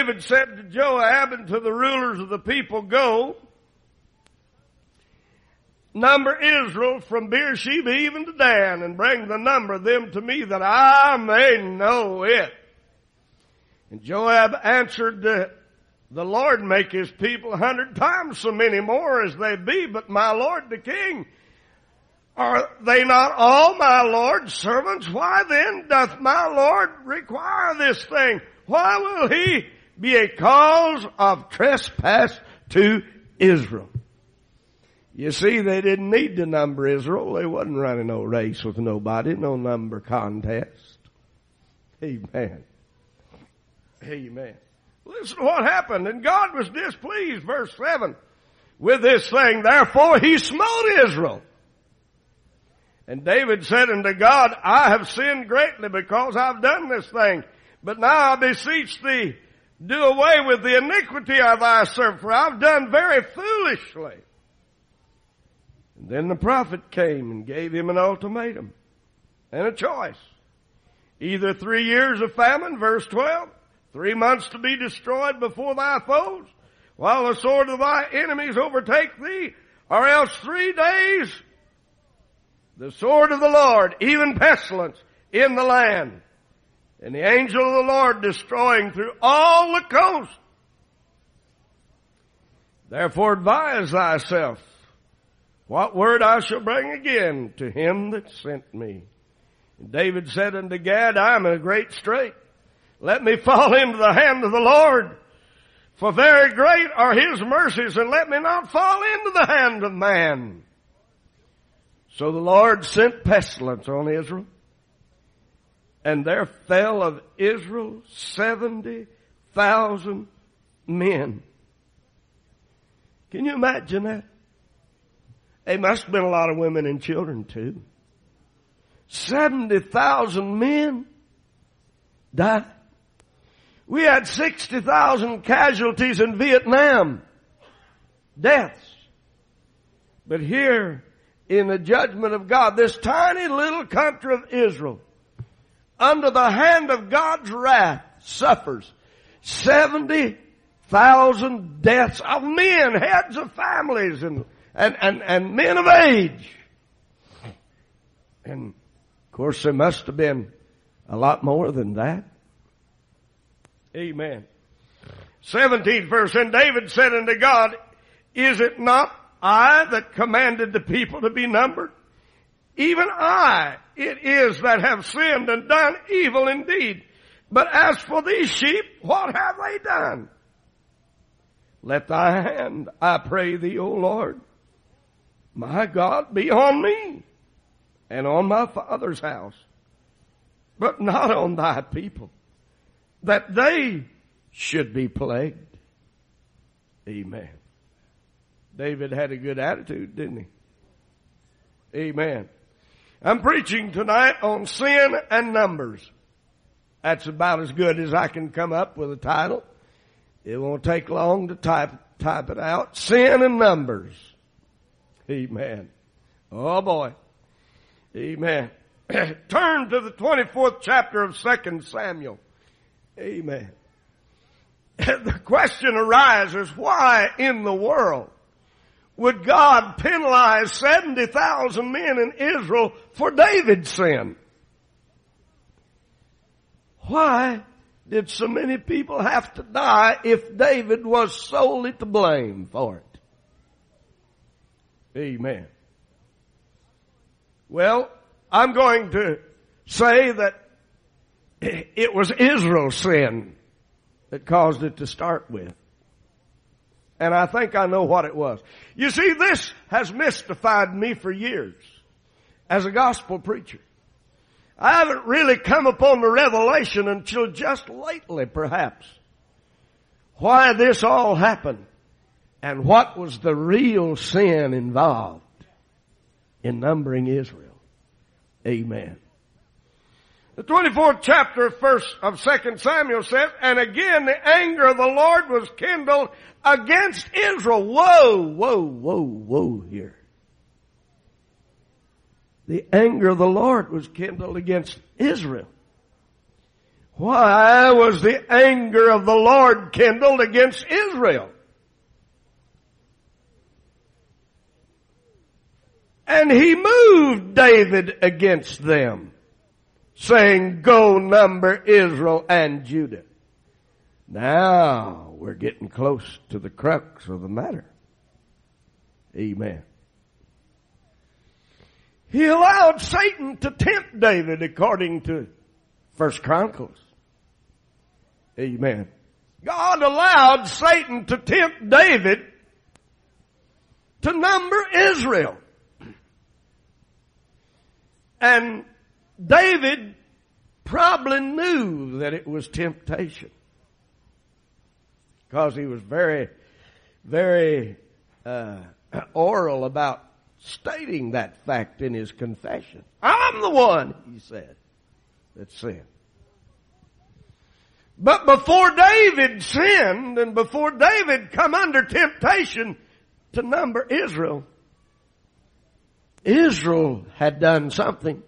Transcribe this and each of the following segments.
David said to Joab and to the rulers of the people, "Go, number Israel from Beersheba even to Dan, and bring the number of them to me, that I may know it." And Joab answered, "The Lord make his people 100 times so many more as they be, but my lord the king, are they not all my lord's servants? Why then doth my lord require this thing? Why will he be a cause of trespass to Israel?" You see, they didn't need to number Israel. They wasn't running no race with nobody, no number contest. Amen. Amen. Listen to what happened. And God was displeased, verse 7, with this thing. Therefore he smote Israel. And David said unto God, "I have sinned greatly because I've done this thing. But now I beseech thee, do away with the iniquity of thy servant, for I've done very foolishly." And then the prophet came and gave him an ultimatum and a choice. Either 3 years of famine, verse 12, 3 months to be destroyed before thy foes, while the sword of thy enemies overtake thee, or else 3 days, the sword of the Lord, even pestilence in the land, and the angel of the Lord destroying through all the coast. Therefore advise thyself what word I shall bring again to him that sent me. And David said unto Gad, "I am in a great strait. Let me fall into the hand of the Lord, for very great are his mercies, and let me not fall into the hand of man." So the Lord sent pestilence on Israel, and there fell of Israel 70,000 men. Can you imagine that? There must have been a lot of women and children too. 70,000 men died. We had 60,000 casualties in Vietnam. Deaths. But here, in the judgment of God, this tiny little country of Israel, under the hand of God's wrath, suffers 70,000 deaths of men, heads of families, and men of age. And of course there must have been a lot more than that. Amen. 17th verse, and David said unto God, "Is it not I that commanded the people to be numbered? Even I it is that have sinned and done evil indeed. But as for these sheep, what have they done? Let thy hand, I pray thee, O Lord, my God, be on me and on my father's house, but not on thy people, that they should be plagued." Amen. David had a good attitude, didn't he? Amen. I'm preaching tonight on sin and numbers. That's about as good as I can come up with a title. It won't take long to type it out. Sin and numbers. Amen. Oh boy. Amen. Turn to the 24th chapter of 2 Samuel. Amen. The question arises, why in the world would God penalize 70,000 men in Israel for David's sin? Why did so many people have to die if David was solely to blame for it? Amen. Well, I'm going to say that it was Israel's sin that caused it to start with. And I think I know what it was. You see, this has mystified me for years as a gospel preacher. I haven't really come upon the revelation until just lately, perhaps, why this all happened and what was the real sin involved in numbering Israel. Amen. The 24th chapter of 2 Samuel says, and again the anger of the Lord was kindled against Israel. Whoa here. The anger of the Lord was kindled against Israel. Why was the anger of the Lord kindled against Israel? And he moved David against them, saying, go number Israel and Judah. Now we're getting close to the crux of the matter. Amen. He allowed Satan to tempt David according to 1 Chronicles. Amen. God allowed Satan to tempt David to number Israel. And David probably knew that it was temptation, because he was very, very oral about stating that fact in his confession. I'm the one, he said, that sinned. But before David sinned, and before David come under temptation to number Israel, Israel had done something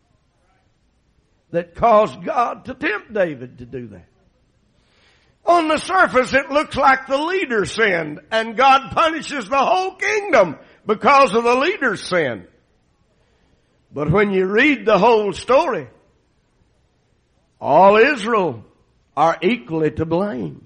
that caused God to tempt David to do that. On the surface, it looks like the leader sinned, and God punishes the whole kingdom because of the leader's sin. But when you read the whole story, all Israel are equally to blame.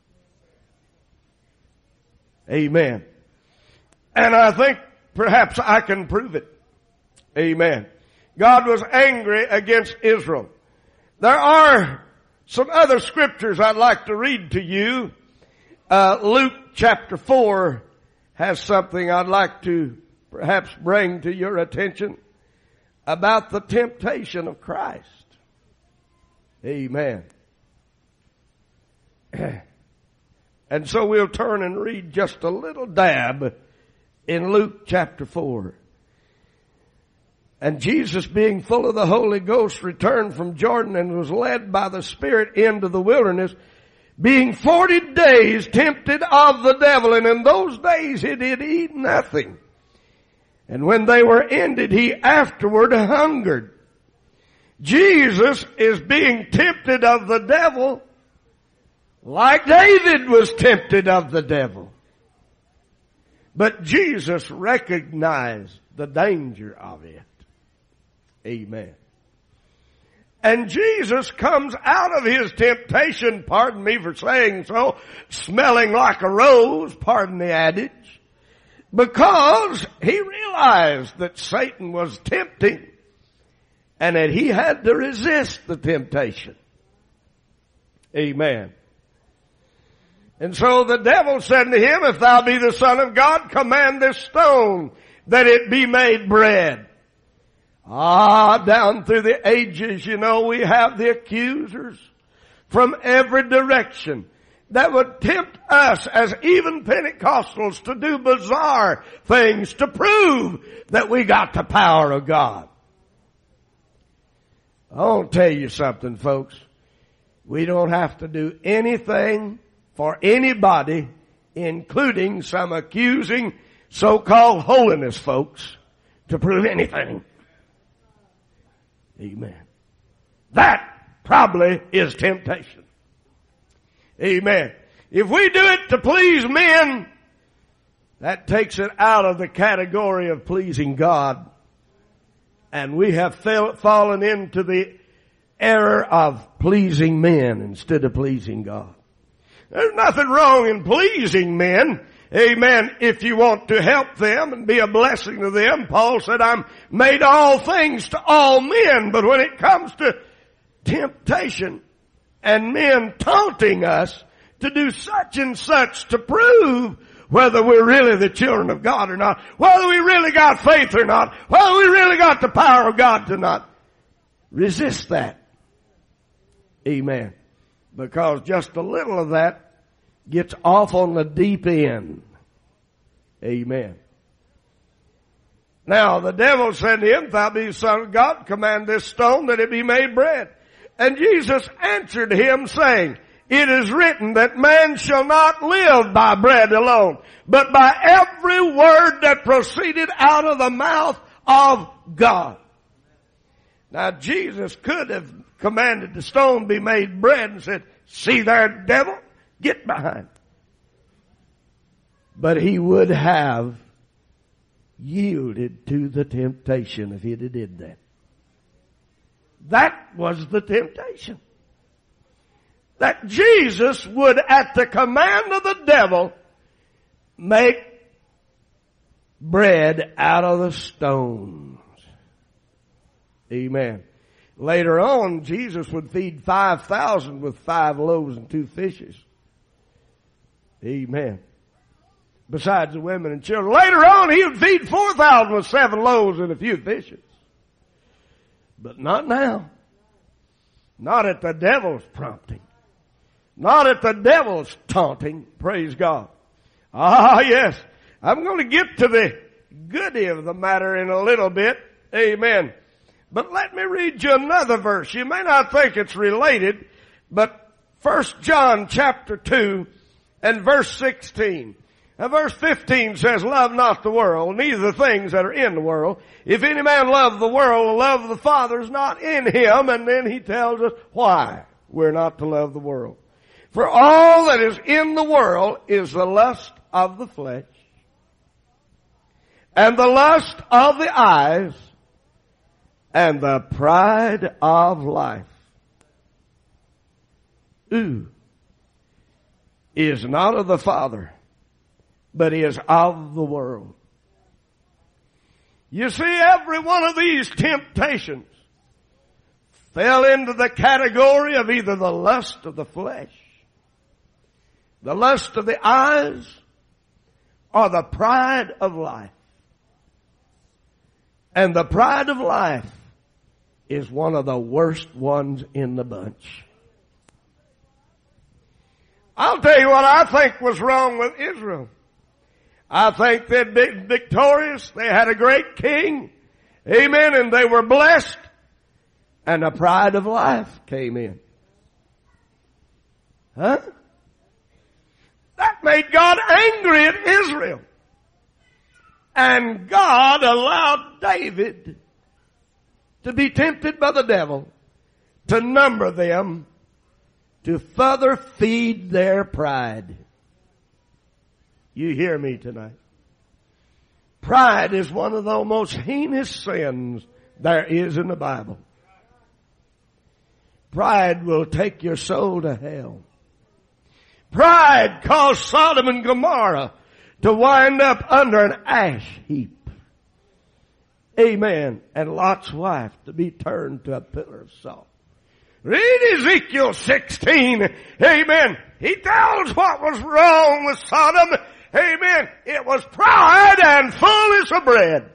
Amen. And I think perhaps I can prove it. Amen. God was angry against Israel. There are some other scriptures I'd like to read to you. Luke chapter 4 has something I'd like to perhaps bring to your attention about the temptation of Christ. Amen. And so we'll turn and read just a little dab in Luke chapter 4. And Jesus, being full of the Holy Ghost, returned from Jordan and was led by the Spirit into the wilderness, being 40 days tempted of the devil. And in those days he did eat nothing. And when they were ended, he afterward hungered. Jesus is being tempted of the devil like David was tempted of the devil. But Jesus recognized the danger of it. Amen. And Jesus comes out of his temptation, pardon me for saying so, smelling like a rose, pardon the adage, because he realized that Satan was tempting and that he had to resist the temptation. Amen. And so the devil said to him, if thou be the Son of God, command this stone that it be made bread. Down through the ages, we have the accusers from every direction that would tempt us as even Pentecostals to do bizarre things to prove that we got the power of God. I want to tell you something, folks. We don't have to do anything for anybody, including some accusing so-called holiness folks, to prove anything. Amen. That probably is temptation. Amen. If we do it to please men, that takes it out of the category of pleasing God. And we have fallen into the error of pleasing men instead of pleasing God. There's nothing wrong in pleasing men. Amen. If you want to help them and be a blessing to them, Paul said, I'm made all things to all men. But when it comes to temptation and men taunting us to do such and such to prove whether we're really the children of God or not, whether we really got faith or not, whether we really got the power of God to not, resist that. Amen. Because just a little of that gets off on the deep end. Amen. Now the devil said to him, if thou be the Son of God, command this stone that it be made bread. And Jesus answered him, saying, it is written that man shall not live by bread alone, but by every word that proceeded out of the mouth of God. Now Jesus could have commanded the stone be made bread and said, "See there, devil, get behind." But he would have yielded to the temptation if he'd have did that. That was the temptation. That Jesus would, at the command of the devil, make bread out of the stones. Amen. Later on, Jesus would feed 5,000 with 5 loaves and 2 fishes. Amen. Besides the women and children. Later on, he would feed 4,000 with 7 loaves and a few fishes. But not now. Not at the devil's prompting. Not at the devil's taunting. Praise God. Ah, yes. I'm going to get to the goody of the matter in a little bit. Amen. But let me read you another verse. You may not think it's related, but 1 John chapter 2 and verse 16. Now verse 15 says, "Love not the world, neither the things that are in the world. If any man love the world, the love of the Father is not in him." And then he tells us why we're not to love the world. "For all that is in the world is the lust of the flesh, and the lust of the eyes, and the pride of life. Is not of the Father, but is of the world." You see, every one of these temptations fell into the category of either the lust of the flesh, the lust of the eyes, or the pride of life. And the pride of life is one of the worst ones in the bunch. I'll tell you what I think was wrong with Israel. I think they'd been victorious. They had a great king. Amen. And they were blessed. And the pride of life came in. Huh? That made God angry at Israel. And God allowed David to be tempted by the devil to number them to further feed their pride. You hear me tonight? Pride is one of the most heinous sins there is in the Bible. Pride will take your soul to hell. Pride caused Sodom and Gomorrah to wind up under an ash heap. Amen. And Lot's wife to be turned to a pillar of salt. Read Ezekiel 16. Amen. He tells what was wrong with Sodom. Amen. It was pride and fullness of bread.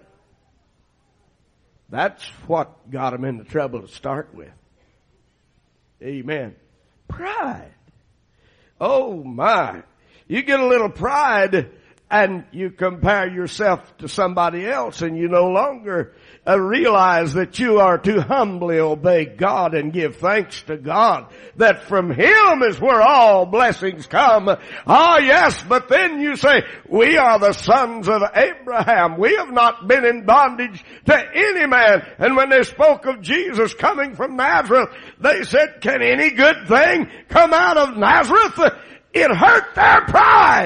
That's what got him into trouble to start with. Amen. Pride. Oh my. You get a little pride and you compare yourself to somebody else and you no longer realize that you are to humbly obey God and give thanks to God, that from Him is where all blessings come. Ah, yes, but then you say, we are the sons of Abraham. We have not been in bondage to any man. And when they spoke of Jesus coming from Nazareth, they said, can any good thing come out of Nazareth? It hurt their pride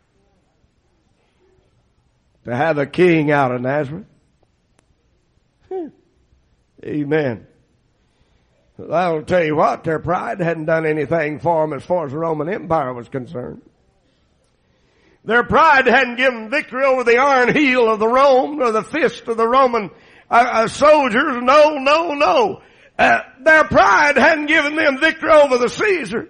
to have a king out of Nazareth. Amen. I'll tell you what, their pride hadn't done anything for them as far as the Roman Empire was concerned. Their pride hadn't given victory over the iron heel of the Rome or the fist of the Roman soldiers. No. Their pride hadn't given them victory over the Caesars.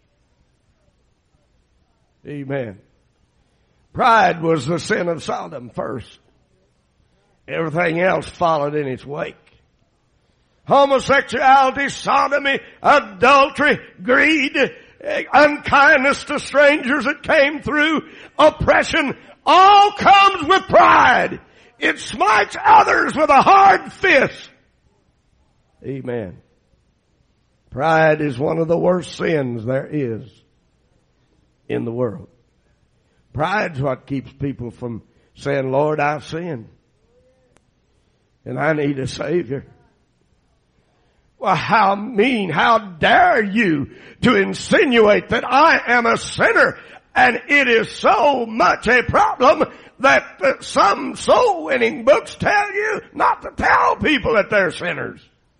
Amen. Pride was the sin of Sodom first. Everything else followed in its wake. Homosexuality, sodomy, adultery, greed, unkindness to strangers that came through, oppression, all comes with pride. It smites others with a hard fist. Amen. Pride is one of the worst sins there is in the world. Pride's what keeps people from saying, Lord, I've sinned and I need a Savior. Well, how mean, how dare you to insinuate that I am a sinner? And it is so much a problem that some soul winning books tell you not to tell people that they're sinners.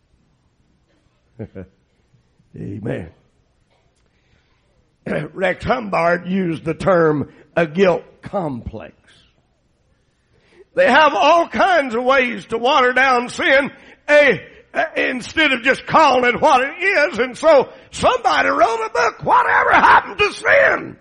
Amen. Rex Humbard used the term a guilt complex. They have all kinds of ways to water down sin, instead of just calling it what it is. And so somebody wrote a book, Whatever Happened to Sin?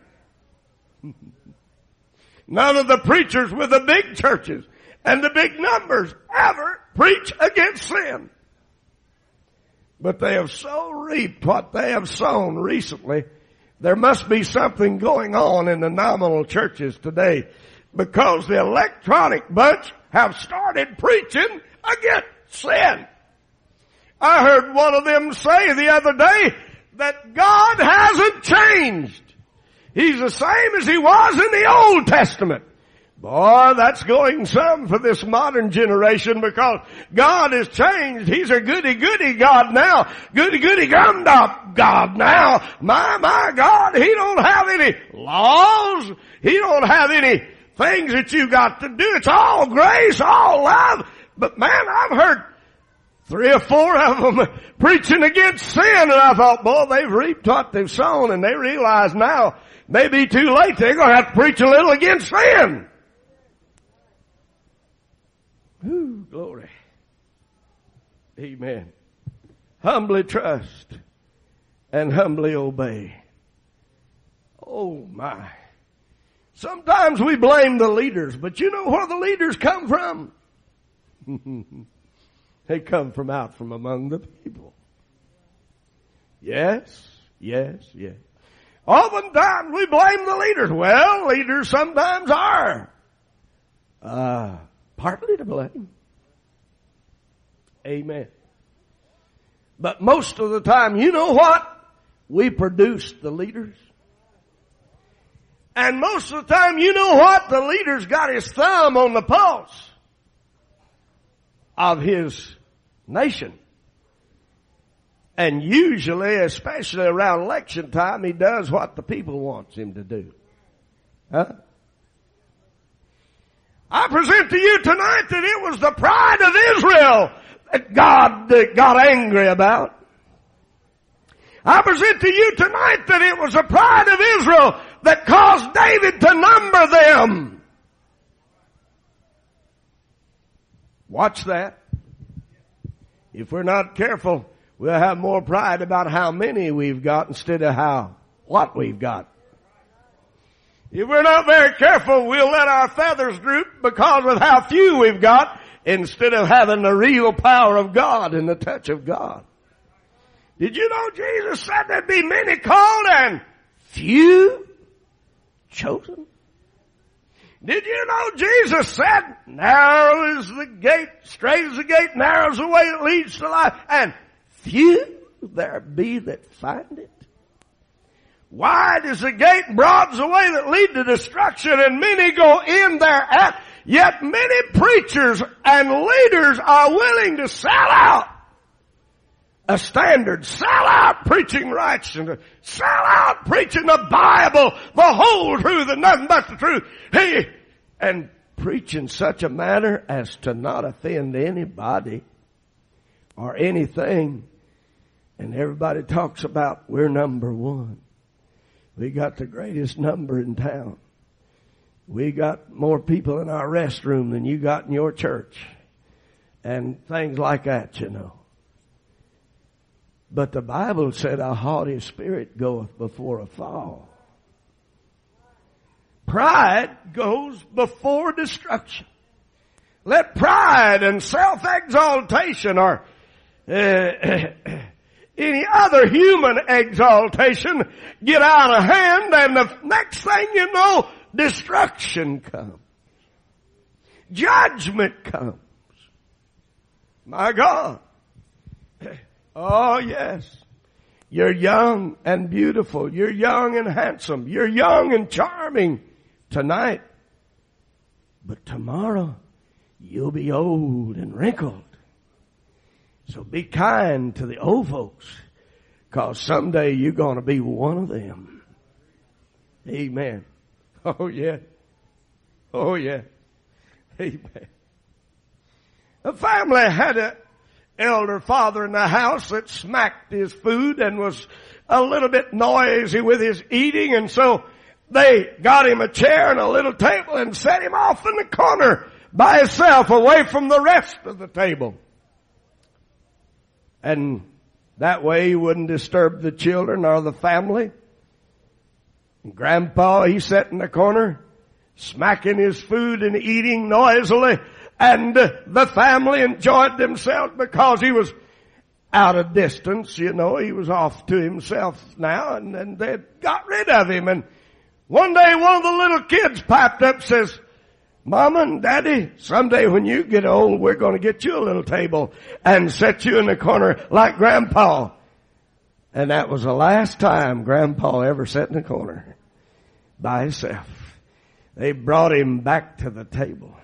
None of the preachers with the big churches and the big numbers ever preach against sin. But they have so reaped what they have sown recently. There must be something going on in the nominal churches today, because the electronic bunch have started preaching against sin. I heard one of them say the other day that God hasn't changed. He's the same as he was in the Old Testament. Boy, that's going some for this modern generation, because God has changed. He's a goody-goody God now. Goody-goody gum-dop God now. My God, he don't have any laws. He don't have any things that you got to do. It's all grace, all love. But man, I've heard 3 or 4 of them preaching against sin, and I thought, boy, they've reaped what they've sown, and they realize now, maybe too late, they're going to have to preach a little against sin. Ooh, glory. Amen. Humbly trust and humbly obey. Oh my. Sometimes we blame the leaders, but you know where the leaders come from? They come from out from among the people. Yes. Oftentimes we blame the leaders. Well, leaders sometimes are partly to blame. Amen. But most of the time, you know what? We produce the leaders. And most of the time, you know what? The leader's got his thumb on the pulse of his nation. And usually, especially around election time, he does what the people wants him to do. Huh? I present to you tonight that it was the pride of Israel that God got angry about. I present to you tonight that it was the pride of Israel that caused David to number them. Watch that. If we're not careful, we'll have more pride about how many we've got instead of what we've got. If we're not very careful, we'll let our feathers droop because of how few we've got, instead of having the real power of God and the touch of God. Did you know Jesus said there'd be many called and few chosen? Did you know Jesus said, narrow is the gate, straight is the gate, narrow is the way that leads to life, and few there be that find it? Wide is the gate, broad is the way that lead to destruction, and many go in thereat. Yet many preachers and leaders are willing to sell out a standard, sell out preaching righteousness, sell out preaching the Bible, the whole truth and nothing but the truth. Hey, and preach in such a manner as to not offend anybody or anything. And everybody talks about we're number one. We got the greatest number in town. We got more people in our restroom than you got in your church. And things like that, you know. But the Bible said a haughty spirit goeth before a fall. Pride goes before destruction. Let pride and self-exaltation or any other human exaltation get out of hand, and the next thing you know, destruction comes. Judgment comes. My God. Oh yes. You're young and beautiful. You're young and handsome. You're young and charming tonight. But tomorrow, you'll be old and wrinkled. So be kind to the old folks, because someday you're going to be one of them. Amen. Oh yeah. Oh yeah. Amen. The family had an elder father in the house that smacked his food and was a little bit noisy with his eating, and so they got him a chair and a little table and set him off in the corner by himself, away from the rest of the table. And that way he wouldn't disturb the children or the family. And Grandpa, he sat in the corner, smacking his food and eating noisily, and the family enjoyed themselves because he was out of distance, you know. He was off to himself now, and they got rid of him. And one day one of the little kids piped up and says, Mama and Daddy, someday when you get old, we're going to get you a little table and set you in the corner like Grandpa. And that was the last time Grandpa ever sat in the corner by himself. They brought him back to the table.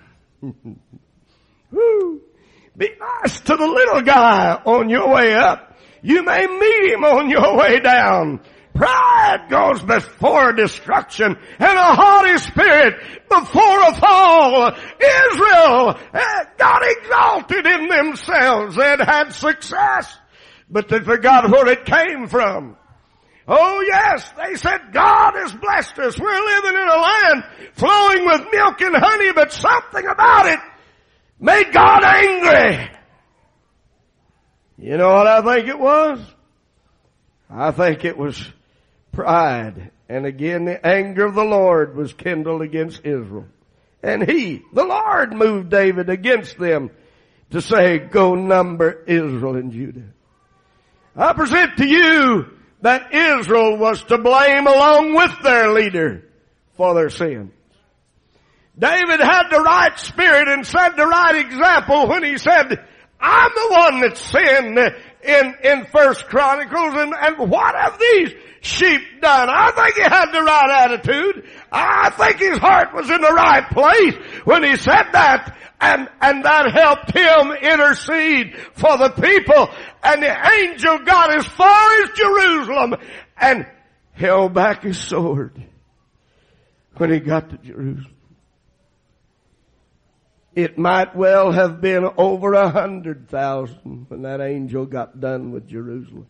Woo. Be nice to the little guy on your way up. You may meet him on your way down. Pride goes before destruction, and a haughty spirit before a fall. Israel got exalted in themselves. They had success, but they forgot where it came from. Oh yes, they said, God has blessed us. We're living in a land flowing with milk and honey, but something about it made God angry. You know what I think it was? I think it was pride. And again, the anger of the Lord was kindled against Israel. And the Lord moved David against them to say, go number Israel and Judah. I present to you that Israel was to blame along with their leader for their sins. David had the right spirit and set the right example when he said, I'm the one that sinned in First Chronicles, and what have these sheep done? I think he had the right attitude. I think his heart was in the right place when he said that, and that helped him intercede for the people. And the angel got as far as Jerusalem and held back his sword when he got to Jerusalem. It might well have been over 100,000 when that angel got done with Jerusalem.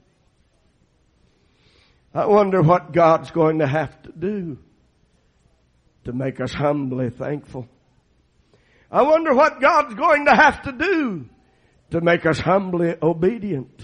I wonder what God's going to have to do to make us humbly thankful. I wonder what God's going to have to do to make us humbly obedient.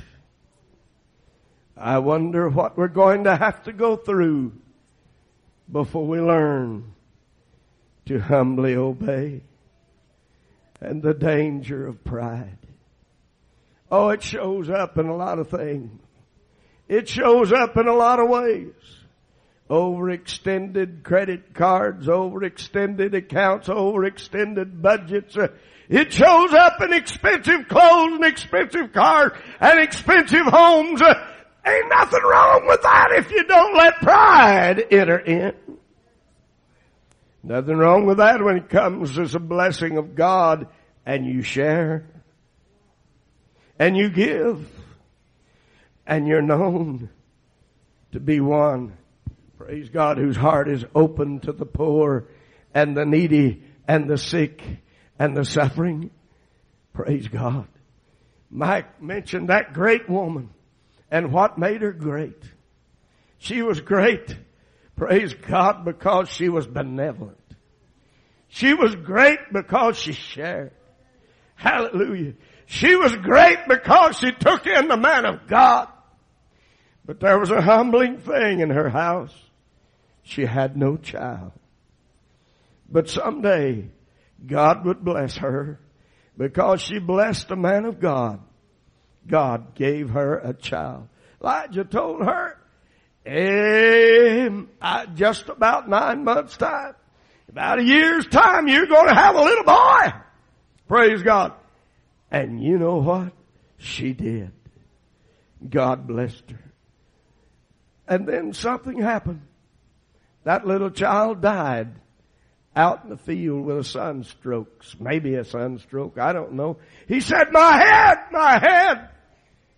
I wonder what we're going to have to go through before we learn to humbly obey. And the danger of pride. Oh, it shows up in a lot of things. It shows up in a lot of ways. Overextended credit cards, overextended accounts, overextended budgets. It shows up in expensive clothes and expensive cars and expensive homes. Ain't nothing wrong with that if you don't let pride enter in. Nothing wrong with that when it comes as a blessing of God and you share and you give and you're known to be one, praise God, whose heart is open to the poor and the needy and the sick and the suffering. Praise God. Mike mentioned that great woman and what made her great. She was great, praise God, because she was benevolent. She was great because she shared. Hallelujah. She was great because she took in the man of God. But there was a humbling thing in her house. She had no child. But someday God would bless her because she blessed the man of God. God gave her a child. Elijah told her, just about 9 months' time, about a year's time, you're going to have a little boy. Praise God. And you know what? She did. God blessed her. And then something happened. That little child died out in the field with a sunstroke. Maybe a sunstroke. I don't know. He said, my head.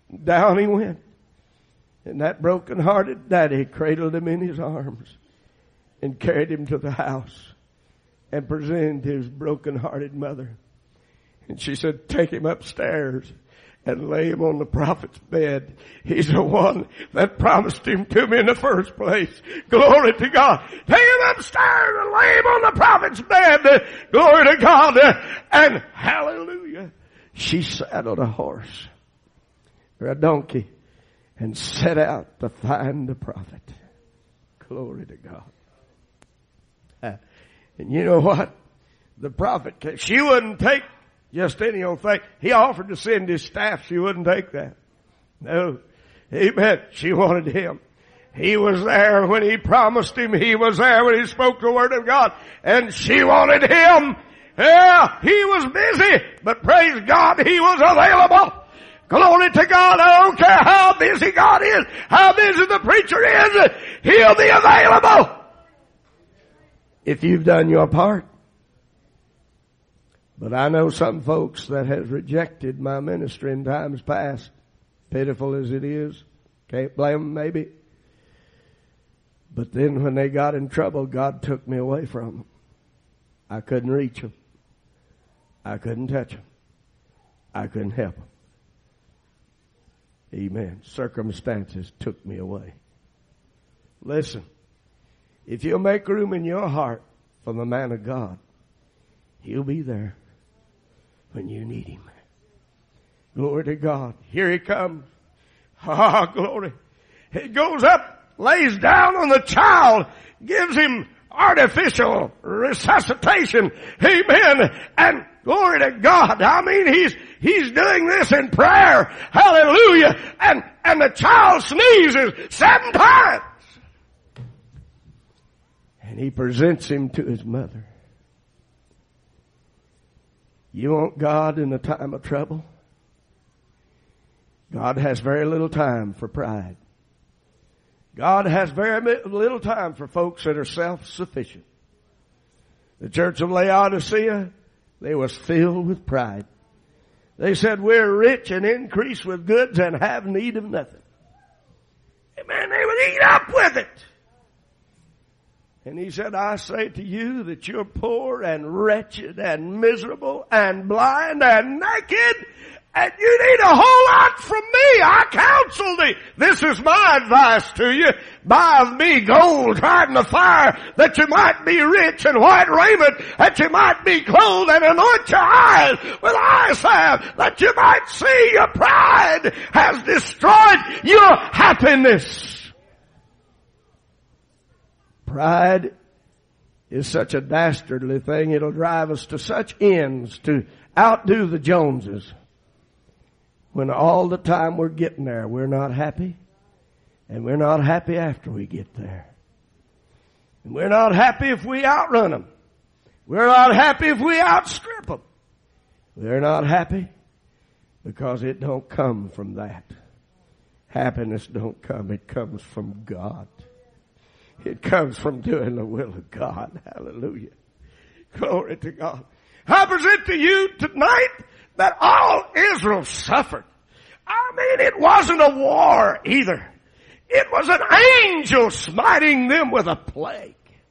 Down he went. And that broken-hearted daddy cradled him in his arms and carried him to the house and presented his broken-hearted mother. And she said, take him upstairs and lay him on the prophet's bed. He's the one that promised him to me in the first place. Glory to God. Take him upstairs and lay him on the prophet's bed. Glory to God. And hallelujah. She saddled a horse or a donkey and set out to find the prophet. Glory to God. And you know what? The prophet came. She wouldn't take just any old thing. He offered to send his staff. She wouldn't take that. No. Amen. She wanted him. He was there when he promised him. He was there when he spoke the word of God. And she wanted him. Yeah, he was busy. But praise God, he was available. Glory to God. I don't care how busy God is, how busy the preacher is, he'll be available. If you've done your part. But I know some folks that has rejected my ministry in times past, pitiful as it is. Can't blame them maybe. But then when they got in trouble, God took me away from them. I couldn't reach them. I couldn't touch them. I couldn't help them. Amen. Circumstances took me away. Listen, if you'll make room in your heart for the man of God, he'll be there when you need him. Glory to God. Here he comes. Ah, glory. He goes up, lays down on the child, gives him artificial resuscitation. Amen. And glory to God. I mean, he's doing this in prayer. Hallelujah. And the child sneezes 7 times. And he presents him to his mother. You want God in a time of trouble? God has very little time for pride. God has very little time for folks that are self-sufficient. The church of Laodicea, they was filled with pride. They said, we're rich and increase with goods and have need of nothing. Amen. They would eat up with it. And he said, I say to you that you're poor and wretched and miserable and blind and naked, and you need a whole lot from me. I counsel thee. This is my advice to you. Buy of me gold tried in the fire, that you might be rich, and white raiment, that you might be clothed, and anoint your eyes with eye salve, that you might see. Your pride has destroyed your happiness. Pride is such a dastardly thing. It'll drive us to such ends to outdo the Joneses. When all the time we're getting there, we're not happy. And we're not happy after we get there. And we're not happy if we outrun them. We're not happy if we outstrip them. We're not happy because it don't come from that. Happiness don't come. It comes from God. It comes from doing the will of God. Hallelujah. Glory to God. I present to you tonight that all Israel suffered. I mean, it wasn't a war either. It was an angel smiting them with a plague.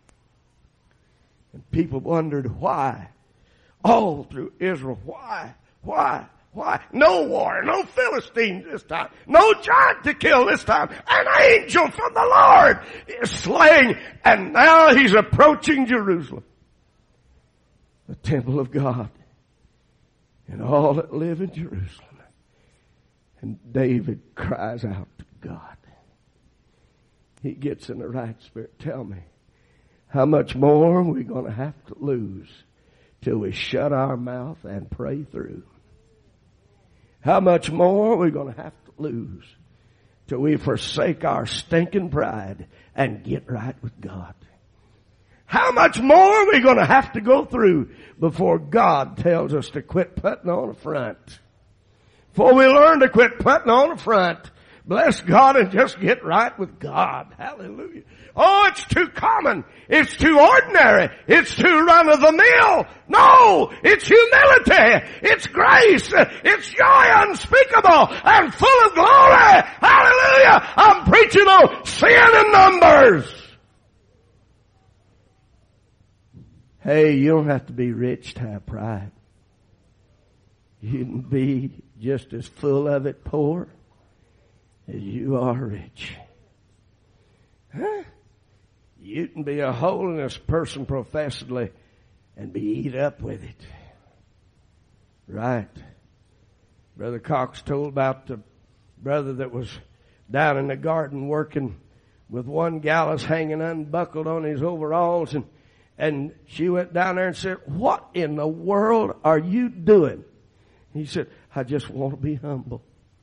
And people wondered why. All through Israel, why? No war, no Philistines this time. No giant to kill this time. An angel from the Lord is slaying, and now he's approaching Jerusalem, the temple of God, and all that live in Jerusalem. And David cries out to God. He gets in the right spirit. Tell me, how much more are we going to have to lose till we shut our mouth and pray through? How much more are we going to have to lose till we forsake our stinking pride and get right with God? How much more are we going to have to go through before God tells us to quit putting on a front? Before we learn to quit putting on a front, bless God and just get right with God. Hallelujah. Oh, it's too common. It's too ordinary. It's too run-of-the-mill. No, it's humility. It's grace. It's joy unspeakable and full of glory. Hallelujah. I'm preaching on sin in numbers. Hey, you don't have to be rich to have pride. You can be just as full of it poor as you are rich. Huh? You can be a holiness person professedly and be eat up with it. Right. Brother Cox told about the brother that was down in the garden working with one gallus hanging unbuckled on his overalls, and she went down there and said, "What in the world are you doing?" He said, "I just want to be humble."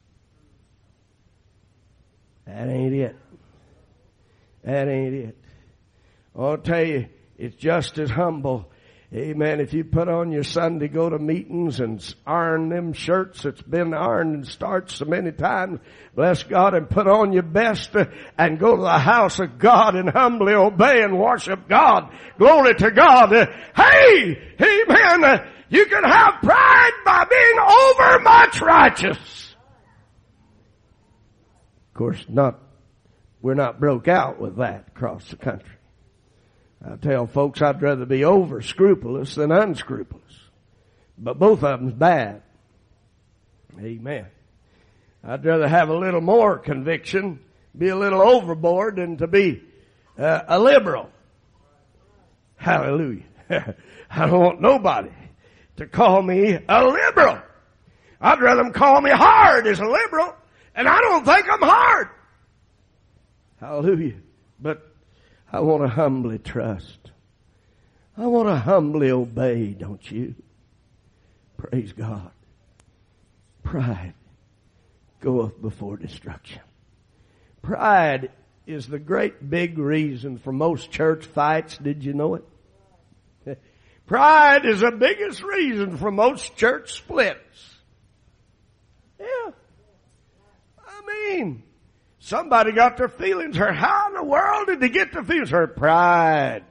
That ain't it. That ain't it. I'll tell you, it's just as humble. Amen. If you put on your Sunday go to meetings and iron them shirts that's been ironed and starched so many times, bless God, and put on your best and go to the house of God and humbly obey and worship God. Glory to God. Hey, amen. You can have pride by being overmuch righteous. Of course, we're not broke out with that across the country. I tell folks I'd rather be over scrupulous than unscrupulous. But both of them's bad. Amen. I'd rather have a little more conviction, be a little overboard, than to be a liberal. Hallelujah. I don't want nobody to call me a liberal. I'd rather them call me hard as a liberal, and I don't think I'm hard. Hallelujah. But I want to humbly trust. I want to humbly obey, don't you? Praise God. Pride goeth before destruction. Pride is the great big reason for most church fights. Did you know it? Pride is the biggest reason for most church splits. Yeah. I mean, somebody got their feelings hurt. How in the world did they get their feelings hurt? Pride.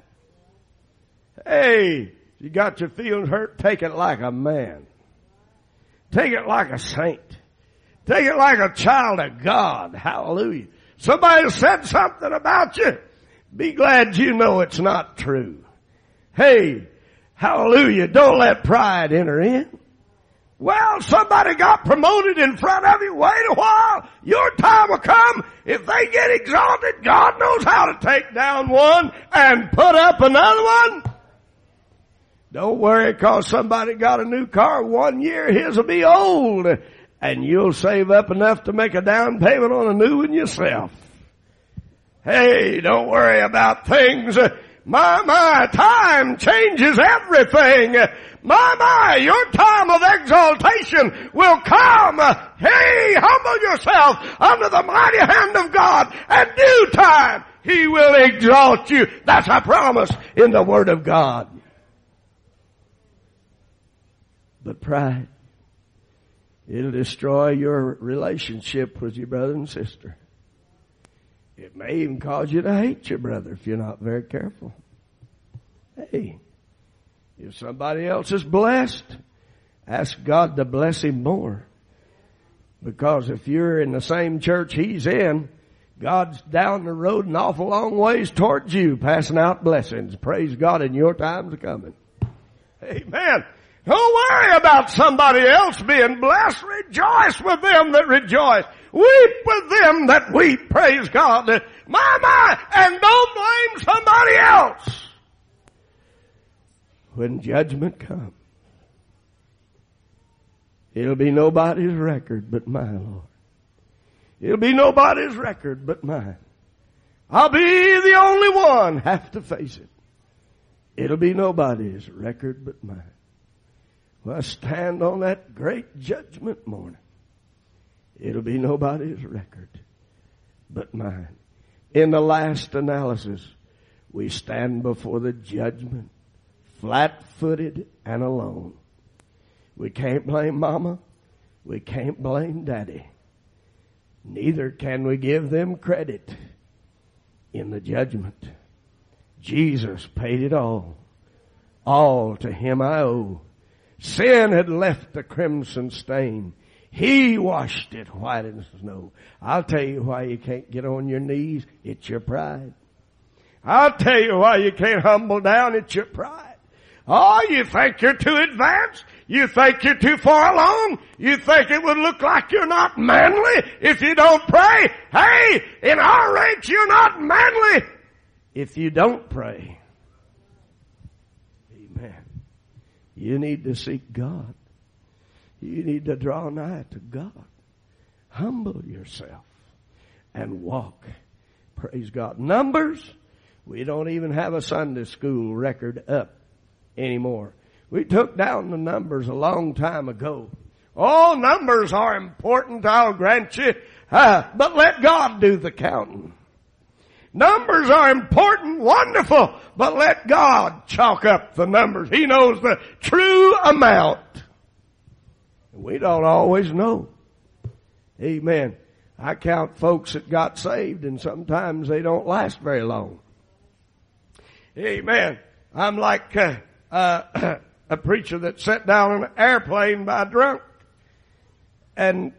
Hey, you got your feelings hurt, take it like a man. Take it like a saint. Take it like a child of God. Hallelujah. Somebody said something about you. Be glad you know it's not true. Hey, hallelujah. Don't let pride enter in. Well, somebody got promoted in front of you. Wait a while. Your time will come. If they get exalted, God knows how to take down one and put up another one. Don't worry, cause somebody got a new car 1 year, his will be old. And you'll save up enough to make a down payment on a new one yourself. Hey, don't worry about things. My, time changes everything. My, your time of exaltation will come. Hey, humble yourself under the mighty hand of God. At due time, He will exalt you. That's a promise in the Word of God. But pride, it'll destroy your relationship with your brother and sister. It may even cause you to hate your brother if you're not very careful. Hey, if somebody else is blessed, ask God to bless him more. Because if you're in the same church he's in, God's down the road an awful long ways towards you, passing out blessings. Praise God, and your time's coming. Amen. Don't worry about somebody else being blessed. Rejoice with them that rejoice. Weep with them that weep. Praise God. My, and don't blame somebody else. When judgment comes, it'll be nobody's record but mine, Lord. It'll be nobody's record but mine. I'll be the only one have to face it. It'll be nobody's record but mine. Well, I stand on that great judgment morning. It'll be nobody's record but mine. In the last analysis, we stand before the judgment, flat-footed and alone. We can't blame Mama. We can't blame Daddy. neither can we give them credit in the judgment. Jesus paid it all. All to him I owe. Sin had left a crimson stain. He washed it white as snow. I'll tell you why you can't get on your knees. It's your pride. I'll tell you why you can't humble down. It's your pride. Oh, you think you're too advanced? You think you're too far along? You think it would look like you're not manly if you don't pray? Hey, in our ranks you're not manly if you don't pray. Amen. You need to seek God. You need to draw nigh to God. Humble yourself and walk. Praise God. Numbers, we don't even have a Sunday school record up anymore. We took down the numbers a long time ago. Oh, numbers are important, I'll grant you. But let God do the counting. Numbers are important, wonderful, but let God chalk up the numbers. He knows the true amount. We don't always know. Amen. I count folks that got saved, and sometimes they don't last very long. Amen. I'm like a preacher that sat down on an airplane by drunk. And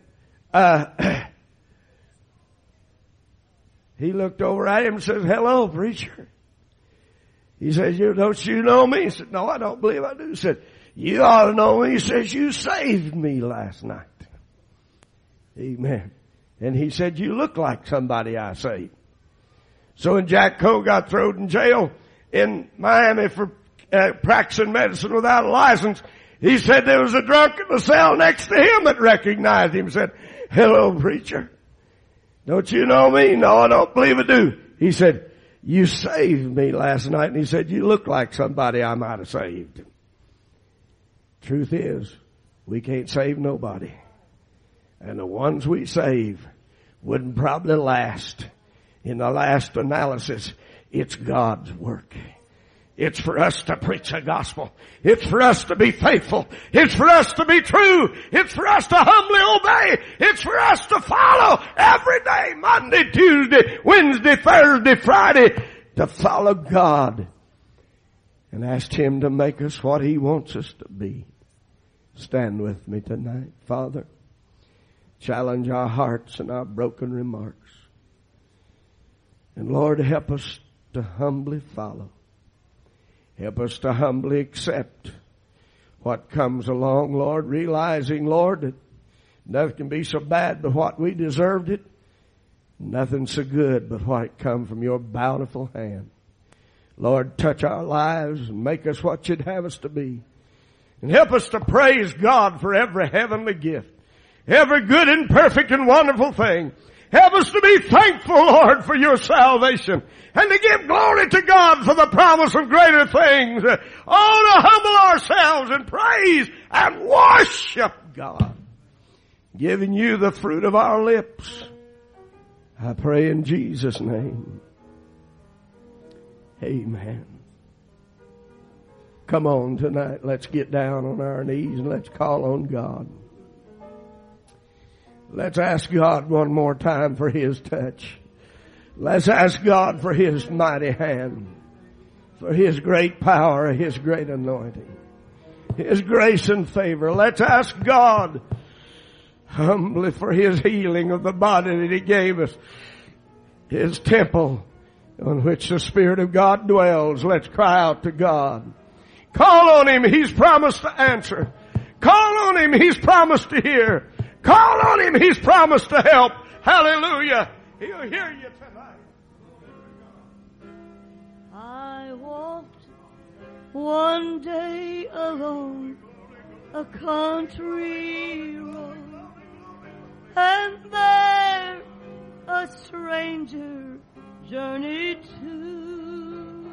he looked over at him and says, "Hello, preacher." He says, "Don't you know me?" He said, "No, I don't believe I do." He said, "You ought to know me." He says, "You saved me last night." Amen. And he said, "You look like somebody I saved." So when Jack Coe got thrown in jail in Miami for practicing medicine without a license, he said there was a drunk in the cell next to him that recognized him and said, "Hello, preacher. Don't you know me?" "No, I don't believe I do." He said, "You saved me last night." And he said, "You look like somebody I might have saved." Truth is, we can't save nobody. And the ones we save wouldn't probably last. In the last analysis, it's God's work. It's for us to preach the gospel. It's for us to be faithful. It's for us to be true. It's for us to humbly obey. It's for us to follow every day, Monday, Tuesday, Wednesday, Thursday, Friday, to follow God and ask Him to make us what He wants us to be. Stand with me tonight. Father, challenge our hearts and our broken remarks. And Lord, help us to humbly follow. Help us to humbly accept what comes along, Lord, realizing, Lord, that nothing can be so bad but what we deserved it. Nothing so good but what come from your bountiful hand. Lord, touch our lives and make us what you'd have us to be. And help us to praise God for every heavenly gift, every good and perfect and wonderful thing. Help us to be thankful, Lord, for your salvation, and to give glory to God for the promise of greater things. Oh, to humble ourselves and praise and worship God, giving you the fruit of our lips. I pray in Jesus' name. Amen. Come on tonight, let's get down on our knees and let's call on God. Let's ask God one more time for His touch. Let's ask God for His mighty hand, for His great power, His great anointing, His grace and favor. Let's ask God humbly for His healing of the body that He gave us, His temple on which the Spirit of God dwells. Let's cry out to God. Call on Him. He's promised to answer. Call on Him. He's promised to hear. Call on Him. He's promised to help. Hallelujah. He'll hear you tonight. I walked one day alone a country road, and there a stranger journeyed to,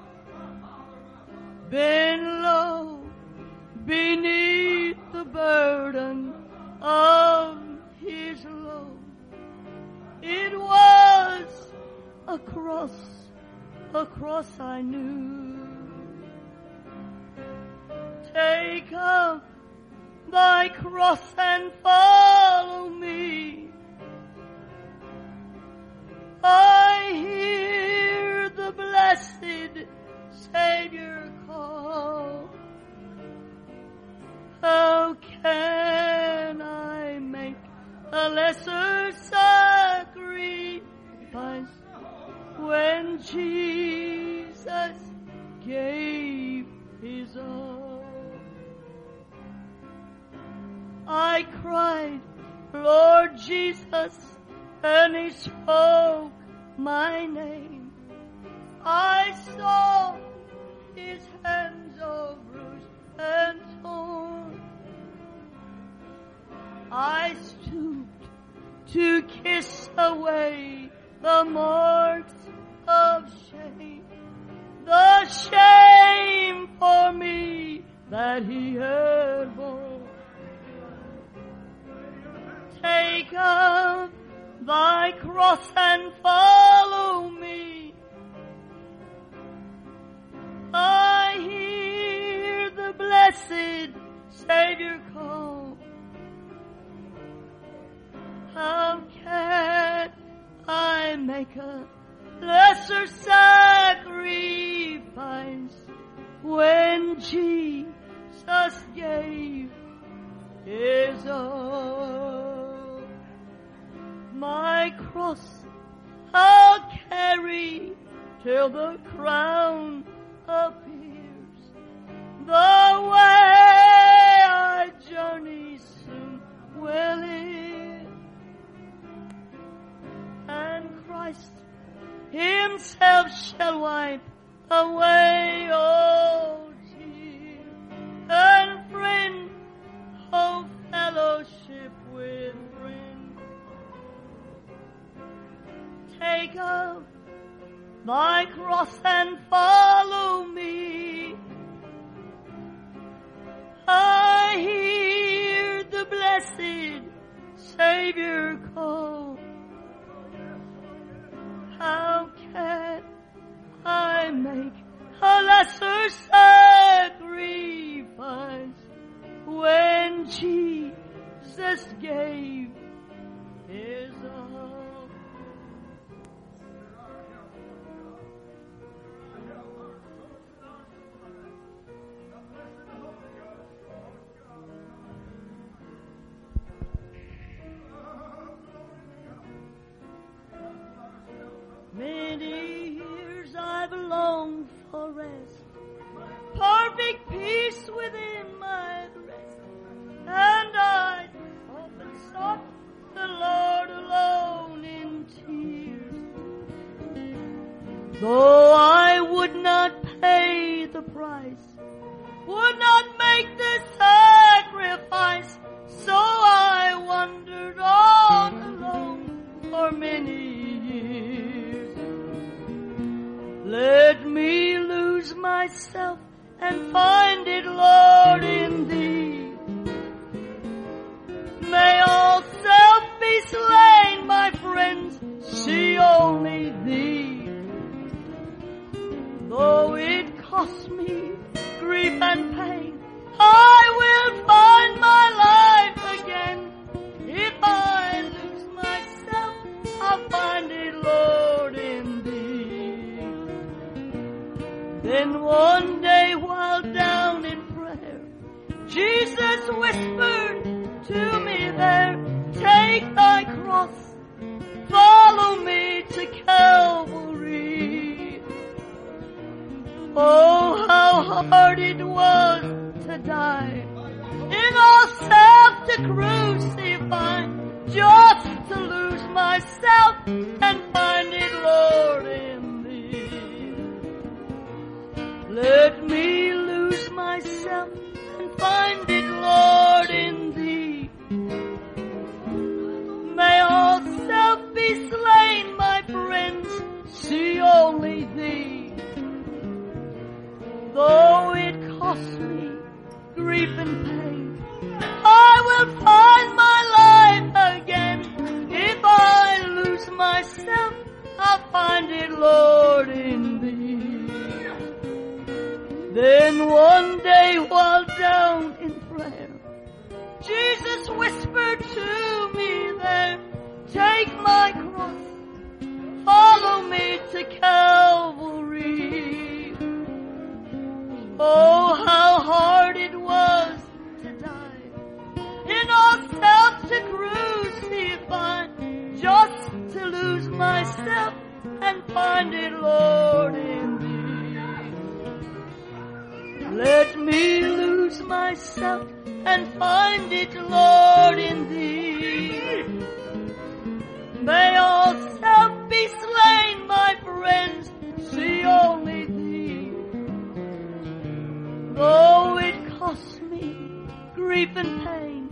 bent low beneath the burden of his load. It was a cross I knew. Take up thy cross and follow me. I hear the blessed Savior call. How can I make a lesser sacrifice when Jesus gave His all? I cried, Lord Jesus, and He spoke my name. I saw His hands all bruised and torn. I stooped to kiss away the marks of shame, the shame for me that He had borne. Take up thy cross and follow me. I hear the blessed Savior call. How can I make a lesser sacrifice when Jesus gave His all? My cross I'll carry till the crown appears. The way I journey soon will end, and Christ Himself shall wipe away all tears. And friend, oh fellowship with friend, take up thy cross and follow me. I hear the blessed Savior call. How can I make a lesser sacrifice when Jesus gave His all? Many years I've longed for rest, perfect peace within my breast, and I often sought the Lord alone in tears. Though I would not pay the price, would not make the sacrifice, so I wandered on alone for many years. Let me lose myself and find it, Lord, in Thee. May all self be slain, my friends, see only Thee. Though it cost me grief and pain, I will find my life again. If I lose myself, I'll find it, Lord, in Thee. Then one day while down in prayer, Jesus whispered to me there, take thy cross, follow me to Calvary. Oh, how hard it was to die, in all self to crucify, just to lose myself and find it, Lord, in Thee. Let me lose myself and find it, Lord, in Thee. May all self be slain, my friends, see only Thee. Though it costs me grief and pain, I will find my life again. If I lose myself, I'll find it, Lord, in Thee. Then one day while down in prayer, Jesus whispered to me there, take my cross, Calvary. Oh, how hard it was to die, in all self to crucify, just to lose myself and find it, Lord, in Thee. Let me lose myself and find it, Lord, in Thee. May all self be slain, my friends, see only Thee. Though it costs me grief and pain,